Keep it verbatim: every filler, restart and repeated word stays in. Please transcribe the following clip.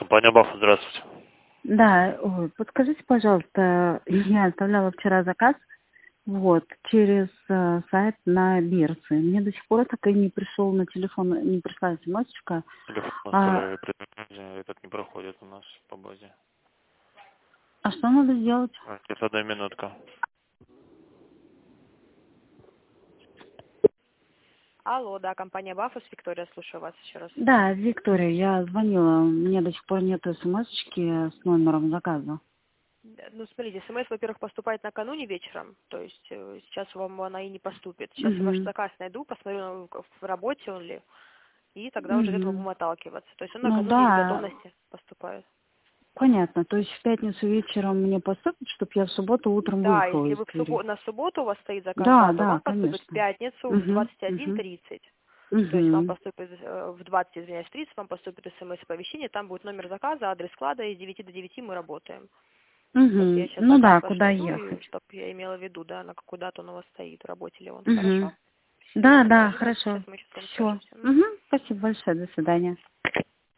Компания Баффа, здравствуйте. Да, ой, подскажите, пожалуйста, я оставляла вчера заказ, вот, через э, сайт на Бирсы. Мне до сих пор так и не пришел на телефон, не пришла смс-очка. Телефон А, настроили, претензии, этот не проходит у нас по базе. а что надо сделать? А, Сейчас одна минутка. Алло, да, компания Баффус, Виктория, слушаю вас еще раз. Да, Виктория, я звонила, мне до сих пор нет смс-очки с номером заказа. Да, ну, смотрите, смс, во-первых, поступает накануне вечером, то есть э, сейчас вам она и не поступит. Сейчас я ваш Угу. заказ найду, посмотрю, в в работе он ли, и тогда уже от этого Угу. будем отталкиваться. То есть он Ну накануне из да, готовности поступает. понятно. То есть в пятницу вечером мне поступит, чтобы я в субботу утром Да, выехала если из вы в Твери. суббо- на субботу у вас стоит заказ, Да, да, то да, вам поступит в конечно. пятницу в Угу, двадцать один угу, тридцать. То есть вам угу. поступит э, в двадцать, извиняюсь, тридцать, вам поступит смс-оповещение, там будет номер заказа, адрес склада, и с девяти до девяти мы работаем. Просто я Угу. сейчас Ну заказ да, ваш куда найду, и ехать. чтобы я имела в виду, да, на какую дату он у вас стоит, в работе ли он. Угу. Хорошо? Все, Да, тогда да, ожидайте, хорошо. сейчас мы сейчас с вами Все. свяжемся. Мгм. Угу. Спасибо большое. До свидания.